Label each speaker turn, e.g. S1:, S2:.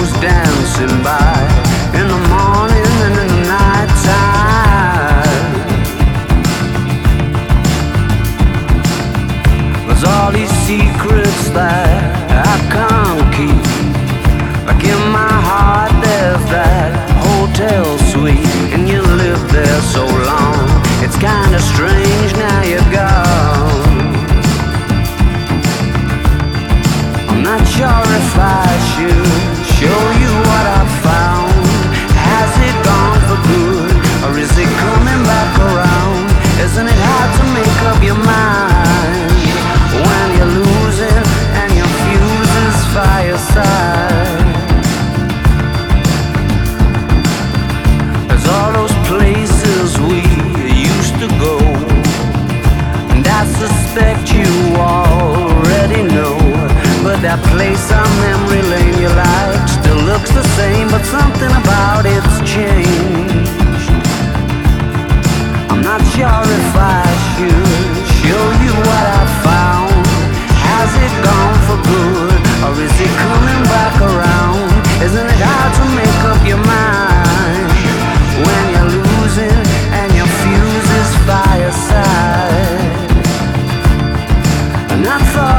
S1: goes dancing by in the morning and in the night time. There's all these secrets that I can't keep. Like in my heart there's that hotel suite, and you lived there so long. It's kinda strange now you're gone. I'm not sure if I should show you what I found. Has it gone for good, or is it coming back around? Isn't it hard to make up your mind when you're losing and your fuse is fireside? There's all those places we used to go, and I suspect you already know. But that place on memory lane you like still looks the same, but something about it's changed. I'm not sure if I should show you what I found. Has it gone for good, or is it coming back around? Isn't it hard to make up your mind when you're losing and your fuse is fireside? And I thought